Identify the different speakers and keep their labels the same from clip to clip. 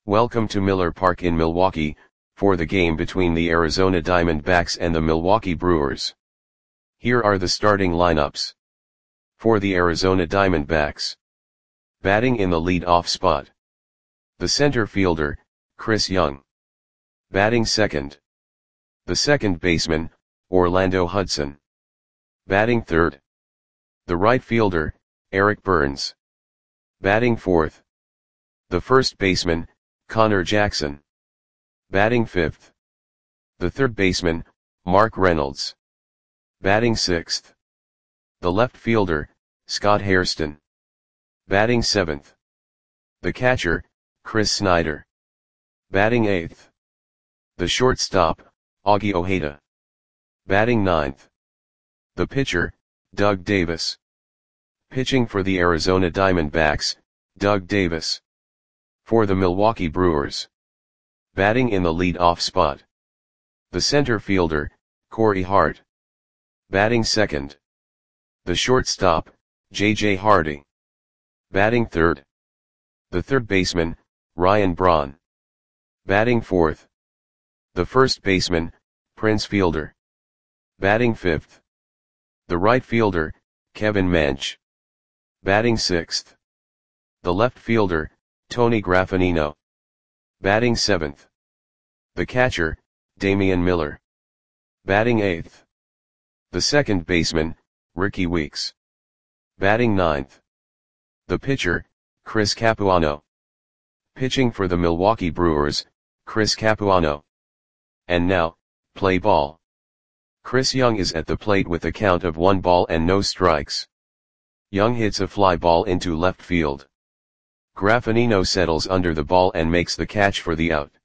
Speaker 1: Welcome to Miller Park in Milwaukee, for the game between the Arizona Diamondbacks and the Milwaukee Brewers. Here are the starting lineups. For the Arizona Diamondbacks. Batting in the lead-off spot. The center fielder, Chris Young. Batting second. The second baseman, Orlando Hudson. Batting third. The right fielder, Eric Burns. Batting fourth. The first baseman, Connor Jackson. Batting fifth. The third baseman, Mark Reynolds. Batting sixth. The left fielder, Scott Hairston. Batting seventh. The catcher, Chris Snyder. Batting eighth. The shortstop, Augie Ojeda. Batting ninth. The pitcher, Doug Davis. Pitching for the Arizona Diamondbacks, Doug Davis. For the Milwaukee Brewers. Batting in the lead-off spot. The center fielder, Corey Hart. Batting second. The shortstop, J.J. Hardy. Batting third. The third baseman, Ryan Braun. Batting fourth. The first baseman, Prince Fielder. Batting fifth. The right fielder, Kevin Mench. Batting sixth. The left fielder, Tony Graffagnino. Batting seventh. The catcher, Damian Miller. Batting eighth. The second baseman, Ricky Weeks. Batting ninth. The pitcher, Chris Capuano. Pitching for the Milwaukee Brewers, Chris Capuano. And now, play ball. Chris Young is at the plate with a count of 1 ball and no strikes. Young hits a fly ball into left field. Graffagnino settles under the ball and makes the catch for the out.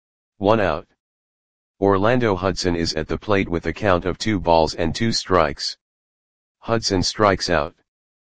Speaker 1: 1 out. Orlando Hudson is at the plate with a count of 2 balls and 2 strikes. Hudson strikes out.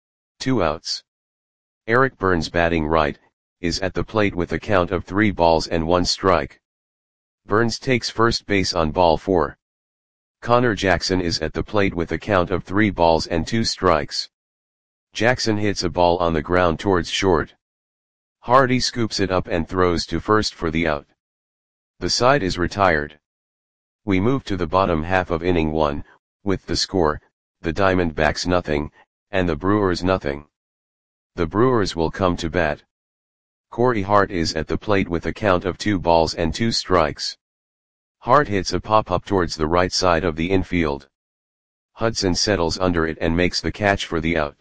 Speaker 1: 2 outs. Eric Burns, batting right, is at the plate with a count of 3 balls and 1 strike. Burns takes first base on ball 4. Connor Jackson is at the plate with a count of 3 balls and 2 strikes. Jackson hits a ball on the ground towards short. Hardy scoops it up and throws to first for the out. The side is retired. We move to the bottom half of inning 1, with the score, the Diamondbacks 0, and the Brewers 0. The Brewers will come to bat. Corey Hart is at the plate with a count of 2 balls and 2 strikes. Hart hits a pop-up towards the right side of the infield. Hudson settles under it and makes the catch for the out.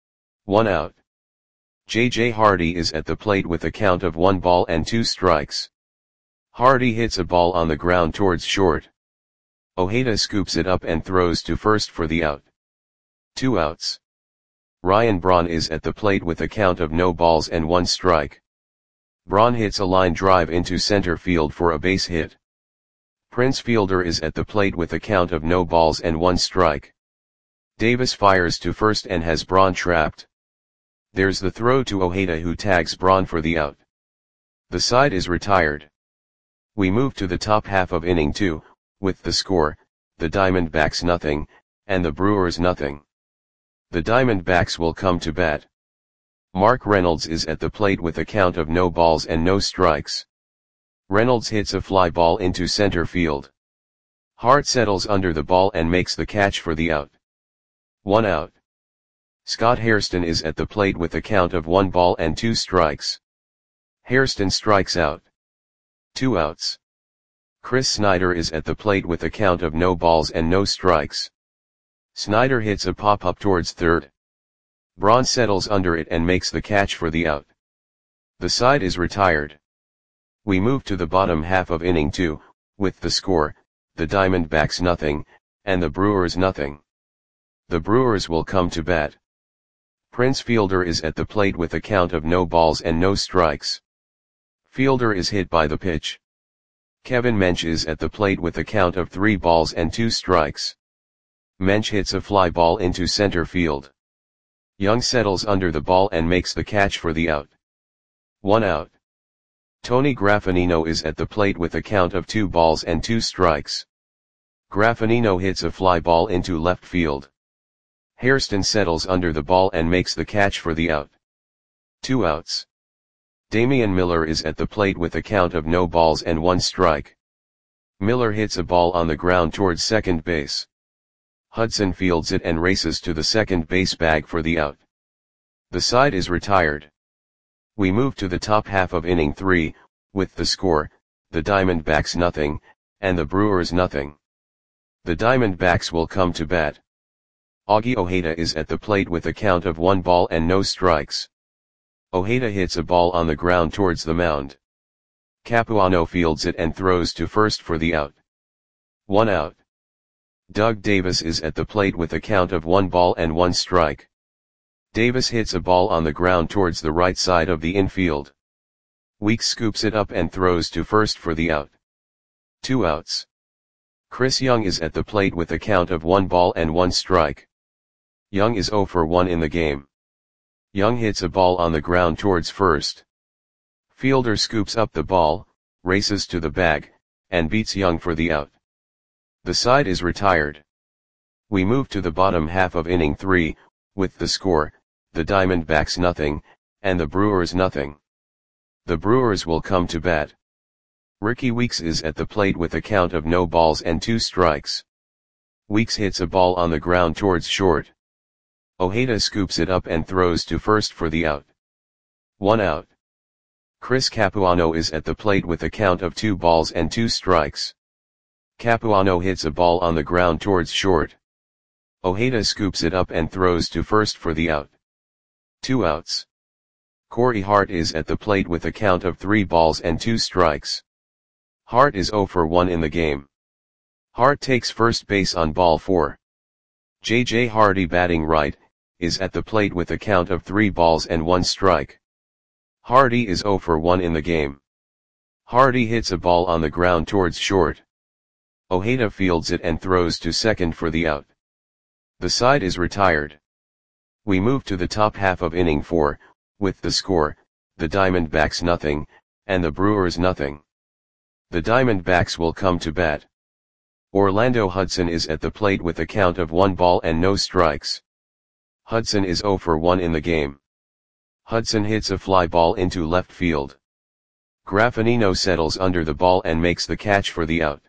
Speaker 1: 1 out. J.J. Hardy is at the plate with a count of 1 ball and 2 strikes. Hardy hits a ball on the ground towards short. Ojeda scoops it up and throws to first for the out. 2 outs. Ryan Braun is at the plate with a count of no balls and 1 strike. Braun hits a line drive into center field for a base hit. Prince Fielder is at the plate with a count of no balls and 1 strike. Davis fires to first and has Braun trapped. There's the throw to Ojeda, who tags Braun for the out. The side is retired. We move to the top half of inning 2, with the score, the Diamondbacks 0, and the Brewers 0. The Diamondbacks will come to bat. Mark Reynolds is at the plate with a count of no balls and no strikes. Reynolds hits a fly ball into center field. Hart settles under the ball and makes the catch for the out. 1 out. Scott Hairston is at the plate with a count of 1 ball and 2 strikes. Hairston strikes out. 2 outs. Chris Snyder is at the plate with a count of no balls and no strikes. Snyder hits a pop-up towards third. Braun settles under it and makes the catch for the out. The side is retired. We move to the bottom half of inning 2, with the score, the Diamondbacks 0, and the Brewers 0. The Brewers will come to bat. Prince Fielder is at the plate with a count of no balls and no strikes. Fielder is hit by the pitch. Kevin Mench is at the plate with a count of 3 balls and 2 strikes. Mench hits a fly ball into center field. Young settles under the ball and makes the catch for the out. 1 out. Tony Graffagnino is at the plate with a count of 2 balls and 2 strikes. Graffagnino hits a fly ball into left field. Hairston settles under the ball and makes the catch for the out. 2 outs. Damian Miller is at the plate with a count of no balls and 1 strike. Miller hits a ball on the ground towards second base. Hudson fields it and races to the second base bag for the out. The side is retired. We move to the top half of inning 3, with the score, the Diamondbacks nothing, and the Brewers nothing. The Diamondbacks will come to bat. Augie Ojeda is at the plate with a count of 1 ball and no strikes. Ojeda hits a ball on the ground towards the mound. Capuano fields it and throws to first for the out. 1 out. Doug Davis is at the plate with a count of 1 ball and 1 strike. Davis hits a ball on the ground towards the right side of the infield. Weeks scoops it up and throws to first for the out. 2 outs. Chris Young is at the plate with a count of 1 ball and 1 strike. Young is 0 for 1 in the game. Young hits a ball on the ground towards first. Fielder scoops up the ball, races to the bag, and beats Young for the out. The side is retired. We move to the bottom half of inning 3, with the score, the Diamondbacks nothing, and the Brewers nothing. The Brewers will come to bat. Ricky Weeks is at the plate with a count of no balls and 2 strikes. Weeks hits a ball on the ground towards short. Ojeda scoops it up and throws to first for the out. 1 out. Chris Capuano is at the plate with a count of 2 balls and 2 strikes. Capuano hits a ball on the ground towards short. Ojeda scoops it up and throws to first for the out. 2 outs. Corey Hart is at the plate with a count of 3 balls and 2 strikes. Hart is 0 for 1 in the game. Hart takes first base on ball 4. J.J. Hardy, batting right, is at the plate with a count of 3 balls and 1 strike. Hardy is 0 for 1 in the game. Hardy hits a ball on the ground towards short. Ojeda fields it and throws to second for the out. The side is retired. We move to the top half of inning 4, with the score, the Diamondbacks nothing, and the Brewers nothing. The Diamondbacks will come to bat. Orlando Hudson is at the plate with a count of 1 ball and no strikes. Hudson is 0 for 1 in the game. Hudson hits a fly ball into left field. Graffinino settles under the ball and makes the catch for the out.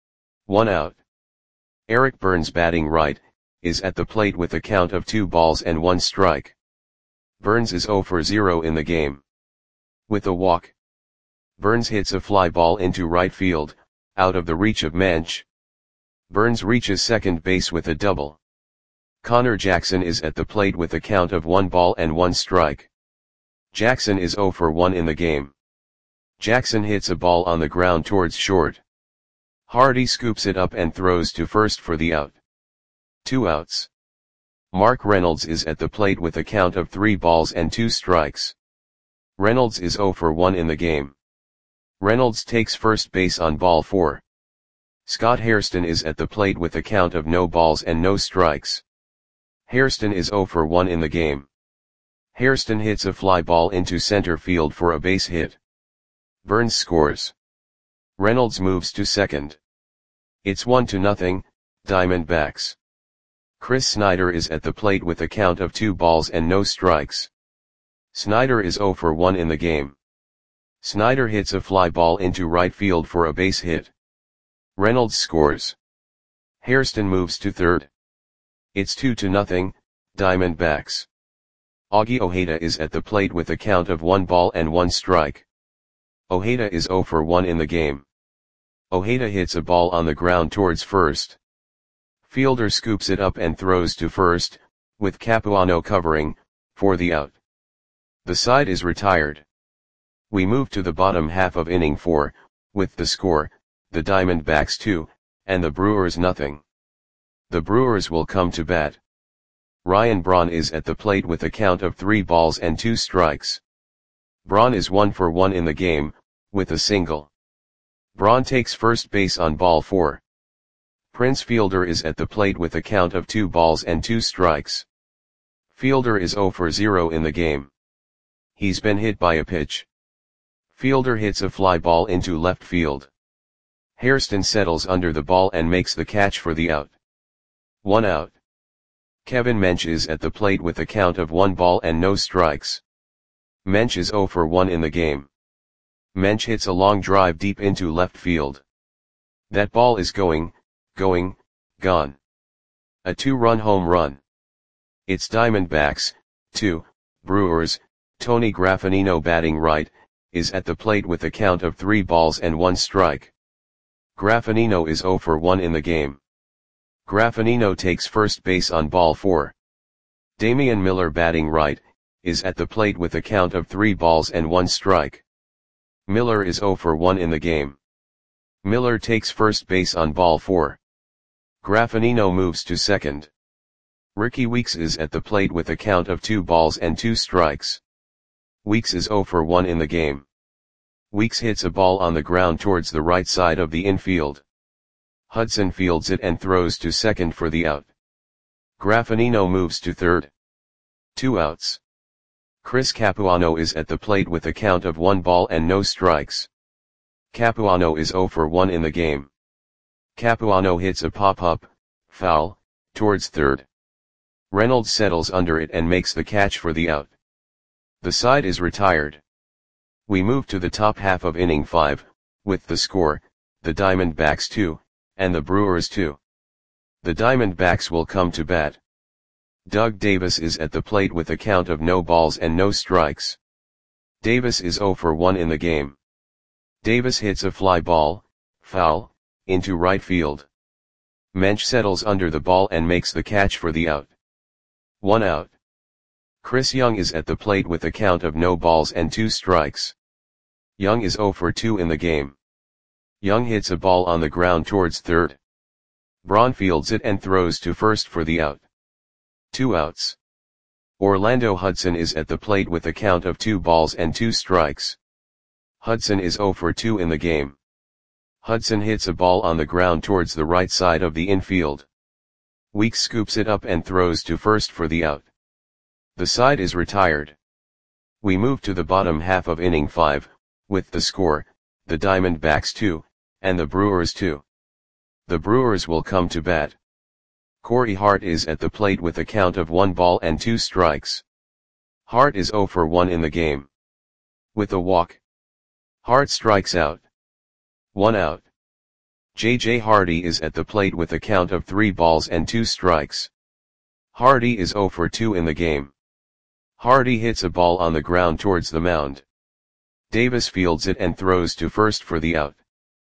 Speaker 1: 1 out. Eric Burns, batting right, is at the plate with a count of 2 balls and 1 strike. Burns is 0 for 0 in the game. With a walk. Burns hits a fly ball into right field, out of the reach of Mensch. Burns reaches second base with a double. Connor Jackson is at the plate with a count of 1 ball and 1 strike. Jackson is 0 for 1 in the game. Jackson hits a ball on the ground towards short. Hardy scoops it up and throws to first for the out. 2 outs. Mark Reynolds is at the plate with a count of 3 balls and 2 strikes. Reynolds is 0 for 1 in the game. Reynolds takes first base on ball 4. Scott Hairston is at the plate with a count of no balls and no strikes. Hairston is 0 for 1 in the game. Hairston hits a fly ball into center field for a base hit. Burns scores. Reynolds moves to second. It's 1-0, Diamondbacks. Chris Snyder is at the plate with a count of 2 balls and no strikes. Snyder is 0 for 1 in the game. Snyder hits a fly ball into right field for a base hit. Reynolds scores. Hairston moves to third. It's 2-0, Diamondbacks. Augie Ojeda is at the plate with a count of 1 ball and 1 strike. Ojeda is 0 for 1 in the game. Ojeda hits a ball on the ground towards first. Fielder scoops it up and throws to first, with Capuano covering, for the out. The side is retired. We move to the bottom half of inning 4, with the score, the Diamondbacks 2, and the Brewers nothing. The Brewers will come to bat. Ryan Braun is at the plate with a count of 3 balls and 2 strikes. Braun is 1 for 1 in the game, with a single. Braun takes first base on ball 4. Prince Fielder is at the plate with a count of 2 balls and 2 strikes. Fielder is 0 for 0 in the game. He's been hit by a pitch. Fielder hits a fly ball into left field. Hairston settles under the ball and makes the catch for the out. 1 out. Kevin Mensch is at the plate with a count of 1 ball and no strikes. Mensch is 0 for 1 in the game. Mensch hits a long drive deep into left field. That ball is gone. A 2-run home run. It's Diamondbacks, 2, Brewers. Tony Graffagnino batting right, is at the plate with a count of 3 balls and 1 strike. Graffagnino is 0 for 1 in the game. Graffagnino takes first base on ball 4. Damian Miller batting right, is at the plate with a count of 3 balls and 1 strike. Miller is 0 for 1 in the game. Miller takes first base on ball 4. Graffagnino moves to second. Ricky Weeks is at the plate with a count of 2 balls and 2 strikes. Weeks is 0 for 1 in the game. Weeks hits a ball on the ground towards the right side of the infield. Hudson fields it and throws to second for the out. Graffagnino moves to third. 2 outs. Chris Capuano is at the plate with a count of 1 ball and no strikes. Capuano is 0 for 1 in the game. Capuano hits a pop-up, foul, towards third. Reynolds settles under it and makes the catch for the out. The side is retired. We move to the top half of inning 5, with the score, the Diamondbacks 2, and the Brewers 2. The Diamondbacks will come to bat. Doug Davis is at the plate with a count of no balls and no strikes. Davis is 0 for 1 in the game. Davis hits a fly ball, foul, into right field. Mensch settles under the ball and makes the catch for the out. 1 out. Chris Young is at the plate with a count of no balls and 2 strikes. Young is 0 for 2 in the game. Young hits a ball on the ground towards third. Braun fields it and throws to first for the out. 2 outs. Orlando Hudson is at the plate with a count of 2 balls and 2 strikes. Hudson is 0 for 2 in the game. Hudson hits a ball on the ground towards the right side of the infield. Weeks scoops it up and throws to first for the out. The side is retired. We move to the bottom half of inning 5, with the score, the Diamondbacks 2, and the Brewers 2. The Brewers will come to bat. Corey Hart is at the plate with a count of 1 ball and 2 strikes. Hart is 0 for 1 in the game. With a walk, Hart strikes out. 1 out. J.J. Hardy is at the plate with a count of 3 balls and 2 strikes. Hardy is 0 for 2 in the game. Hardy hits a ball on the ground towards the mound. Davis fields it and throws to first for the out.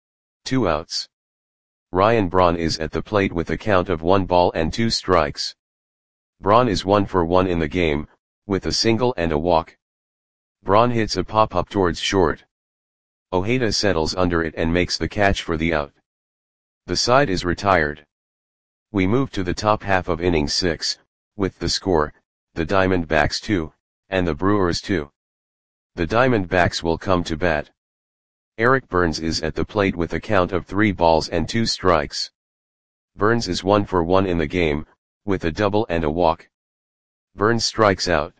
Speaker 1: 2 outs. Ryan Braun is at the plate with a count of 1 ball and 2 strikes. Braun is 1 for 1 in the game, with a single and a walk. Braun hits a pop-up towards short. Ojeda settles under it and makes the catch for the out. The side is retired. We move to the top half of inning 6, with the score, the Diamondbacks 2, and the Brewers 2. The Diamondbacks will come to bat. Eric Burns is at the plate with a count of 3 balls and 2 strikes. Burns is 1 for 1 in the game, with a double and a walk. Burns strikes out.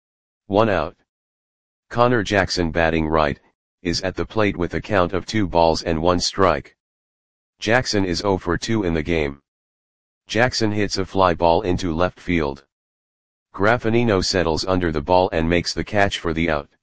Speaker 1: 1 out. Connor Jackson batting right, is at the plate with a count of 2 balls and 1 strike. Jackson is 0 for 2 in the game. Jackson hits a fly ball into left field. Graffagnino settles under the ball and makes the catch for the out.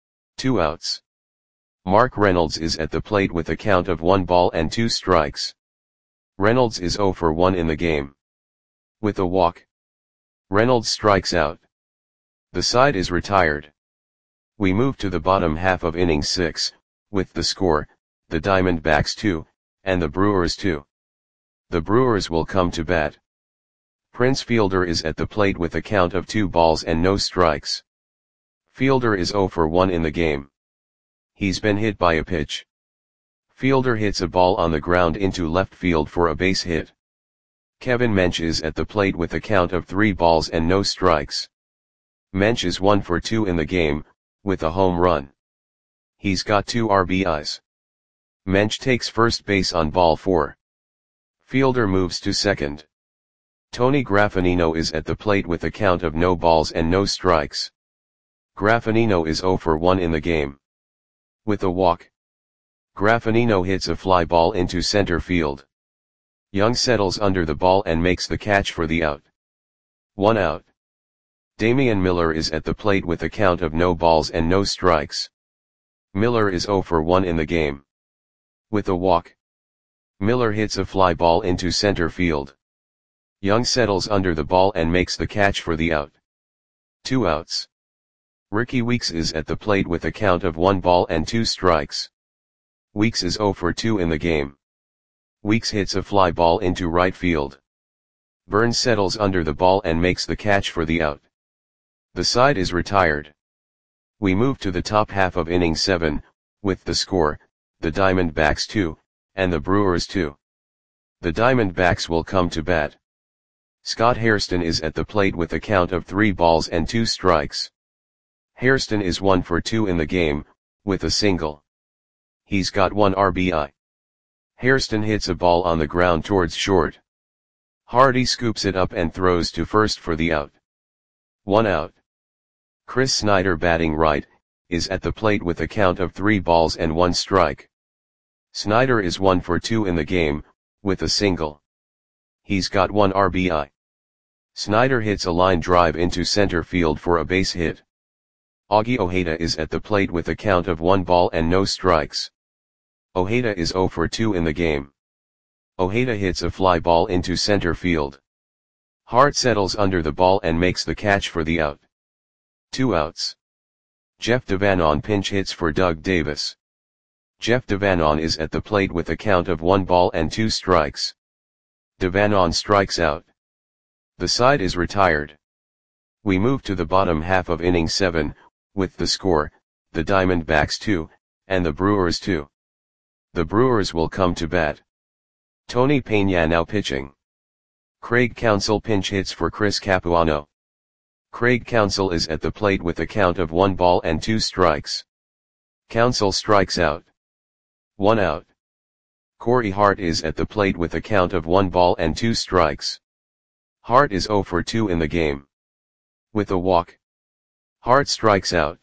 Speaker 1: 2 outs. Mark Reynolds is at the plate with a count of 1 ball and 2 strikes. Reynolds is 0 for 1 in the game. With a walk, Reynolds strikes out. The side is retired. We move to the bottom half of inning 6, with the score, the Diamondbacks 2, and the Brewers 2. The Brewers will come to bat. Prince Fielder is at the plate with a count of 2 balls and no strikes. Fielder is 0 for 1 in the game. He's been hit by a pitch. Fielder hits a ball on the ground into left field for a base hit. Kevin Mensch is at the plate with a count of 3 balls and no strikes. Mensch is 1 for 2 in the game, with a home run. He's got 2 RBIs. Mensch takes first base on ball 4. Fielder moves to second. Tony Graffagnino is at the plate with a count of no balls and no strikes. Graffagnino is 0 for 1 in the game. With a walk, Graffagnino hits a fly ball into center field. Young settles under the ball and makes the catch for the out. 1 out. Damian Miller is at the plate with a count of no balls and no strikes. Miller is 0 for 1 in the game. With a walk, Miller hits a fly ball into center field. Young settles under the ball and makes the catch for the out. 2 outs. Rickie Weeks is at the plate with a count of 1 ball and 2 strikes. Weeks is 0 for 2 in the game. Weeks hits a fly ball into right field. Burns settles under the ball and makes the catch for the out. The side is retired. We move to the top half of inning 7, with the score, the Diamondbacks 2, and the Brewers 2. The Diamondbacks will come to bat. Scott Hairston is at the plate with a count of 3 balls and 2 strikes. Hairston is 1 for 2 in the game, with a single. He's got 1 RBI. Hairston hits a ball on the ground towards short. Hardy scoops it up and throws to first for the out. 1 out. Chris Snyder, batting right, is at the plate with a count of 3 balls and 1 strike. Snyder is 1 for 2 in the game, with a single. He's got 1 RBI. Snyder hits a line drive into center field for a base hit. Augie Ojeda is at the plate with a count of 1 ball and no strikes. Ojeda is 0 for 2 in the game. Ojeda hits a fly ball into center field. Hart settles under the ball and makes the catch for the out. 2 outs. Jeff Devanon pinch hits for Doug Davis. Jeff Devanon is at the plate with a count of 1 ball and 2 strikes. Devanon strikes out. The side is retired. We move to the bottom half of inning 7, with the score, the Diamondbacks 2, and the Brewers 2. The Brewers will come to bat. Tony Peña now pitching. Craig Counsell pinch hits for Chris Capuano. Craig Counsell is at the plate with a count of 1 ball and 2 strikes. Counsell strikes out. 1 out. Corey Hart is at the plate with a count of 1 ball and 2 strikes. Hart is 0 for 2 in the game. With a walk, Hart strikes out.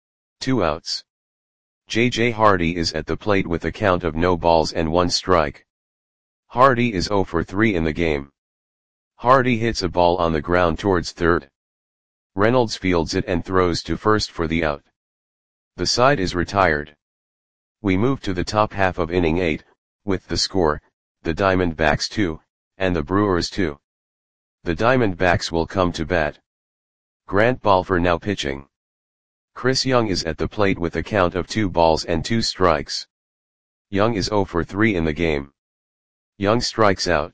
Speaker 1: 2 outs. J.J. Hardy is at the plate with a count of no balls and 1 strike. Hardy is 0 for 3 in the game. Hardy hits a ball on the ground towards third. Reynolds fields it and throws to first for the out. The side is retired. We move to the top half of inning 8, with the score, the Diamondbacks 2, and the Brewers 2. The Diamondbacks will come to bat. Grant Balfour now pitching. Chris Young is at the plate with a count of 2 balls and 2 strikes. Young is 0 for 3 in the game. Young strikes out.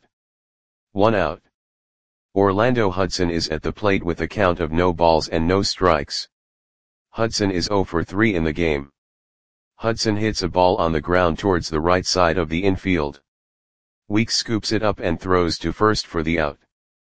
Speaker 1: 1 out. Orlando Hudson is at the plate with a count of no balls and no strikes. Hudson is 0 for 3 in the game. Hudson hits a ball on the ground towards the right side of the infield. Weeks scoops it up and throws to first for the out.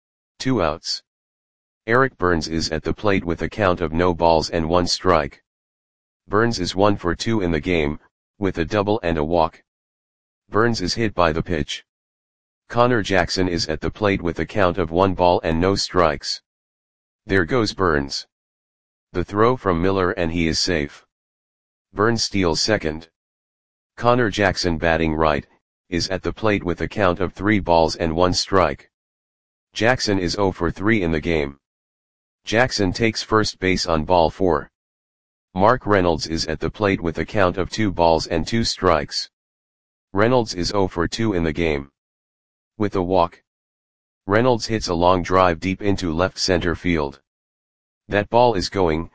Speaker 1: 2 outs. Eric Burns is at the plate with a count of no balls and 1 strike. Burns is 1 for 2 in the game, with a double and a walk. Burns is hit by the pitch. Connor Jackson is at the plate with a count of 1 ball and no strikes. There goes Burns. The throw from Miller and he is safe. Burns steals second. Connor Jackson, batting right, is at the plate with a count of 3 balls and 1 strike. Jackson is 0 for 3 in the game. Jackson takes first base on ball 4. Mark Reynolds is at the plate with a count of 2 balls and 2 strikes. Reynolds is 0 for 2 in the game. With a walk, Reynolds hits a long drive deep into left center field. That ball is gone.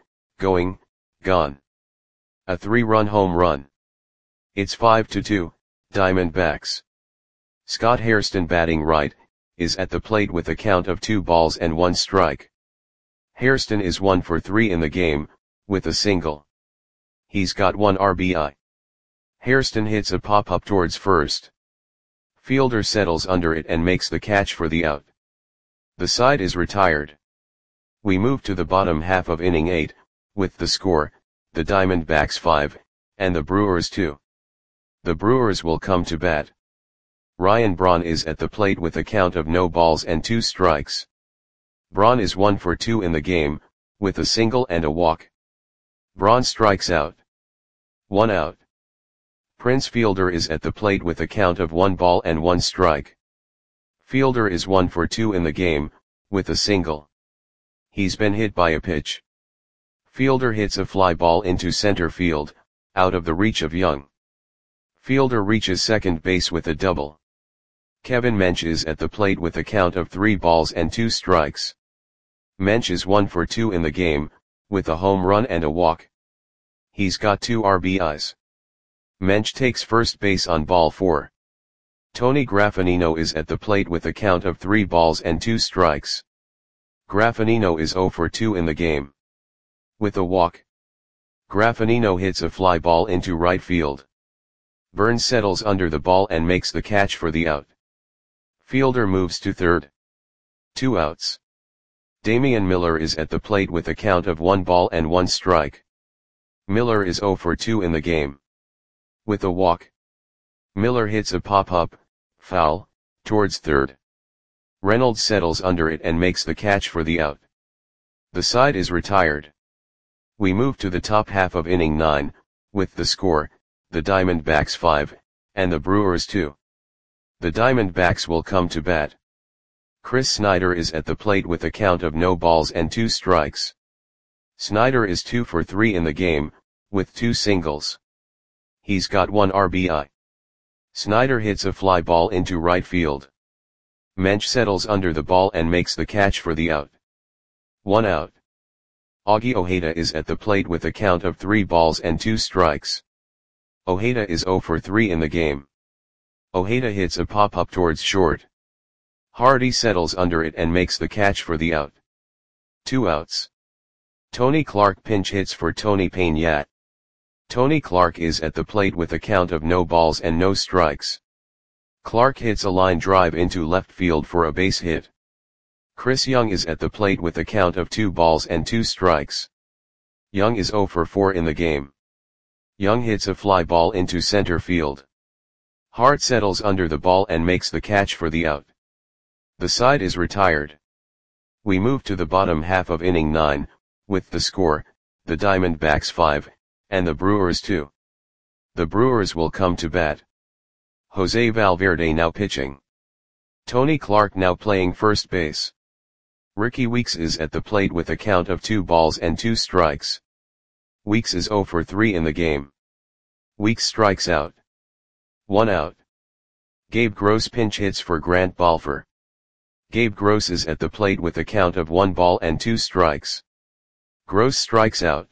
Speaker 1: A 3-run home run. It's 5-2, Diamondbacks. Scott Hairston, batting right, is at the plate with a count of 2 balls and 1 strike. Hairston is 1 for 3 in the game, with a single. He's got 1 RBI. Hairston hits a pop-up towards first. Fielder settles under it and makes the catch for the out. The side is retired. We move to the bottom half of inning 8, with the score, the Diamondbacks 5, and the Brewers 2. The Brewers will come to bat. Ryan Braun is at the plate with a count of no balls and 2 strikes. Braun is 1 for 2 in the game, with a single and a walk. Braun strikes out. 1 out. Prince Fielder is at the plate with a count of 1 ball and 1 strike. Fielder is 1 for 2 in the game, with a single. He's been hit by a pitch. Fielder hits a fly ball into center field, out of the reach of Young. Fielder reaches second base with a double. Kevin Mench is at the plate with a count of 3 balls and 2 strikes. Mench is 1 for 2 in the game, with a home run and a walk. He's got 2 RBIs. Mench takes first base on ball 4. Tony Graffinino is at the plate with a count of 3 balls and 2 strikes. Graffinino is 0 for 2 in the game. With a walk. Graffinino hits a fly ball into right field. Burns settles under the ball and makes the catch for the out. Fielder moves to third. 2 outs. Damian Miller is at the plate with a count of 1 ball and 1 strike. Miller is 0 for 2 in the game. With a walk. Miller hits a pop-up, foul, towards third. Reynolds settles under it and makes the catch for the out. The side is retired. We move to the top half of inning 9, with the score, the Diamondbacks 5, and the Brewers 2. The Diamondbacks will come to bat. Chris Snyder is at the plate with a count of no balls and 2 strikes. Snyder is 2 for 3 in the game, with 2 singles. He's got 1 RBI. Snyder hits a fly ball into right field. Mench settles under the ball and makes the catch for the out. 1 out. Augie Ojeda is at the plate with a count of 3 balls and 2 strikes. Ojeda is 0 for 3 in the game. Ojeda hits a pop-up towards short. Hardy settles under it and makes the catch for the out. 2 outs. Tony Clark pinch hits for Tony Peña. Tony Clark is at the plate with a count of no balls and no strikes. Clark hits a line drive into left field for a base hit. Chris Young is at the plate with a count of 2 balls and 2 strikes. Young is 0 for 4 in the game. Young hits a fly ball into center field. Hart settles under the ball and makes the catch for the out. The side is retired. We move to the bottom half of inning 9, with the score, the Diamondbacks 5, and the Brewers 2. The Brewers will come to bat. Jose Valverde now pitching. Tony Clark now playing first base. Ricky Weeks is at the plate with a count of 2 balls and 2 strikes. Weeks is 0 for 3 in the game. Weeks strikes out. 1 out. Gabe Gross pinch hits for Grant Balfour. Gabe Gross is at the plate with a count of 1 ball and 2 strikes. Gross strikes out.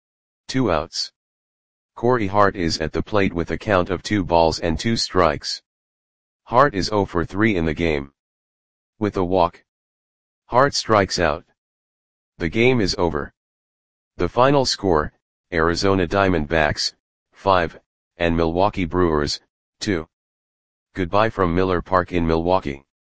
Speaker 1: 2 outs. Corey Hart is at the plate with a count of 2 balls and 2 strikes. Hart is 0 for 3 in the game. With a walk. Hart strikes out. The game is over. The final score, Arizona Diamondbacks, 5, and Milwaukee Brewers, 2. Goodbye from Miller Park in Milwaukee.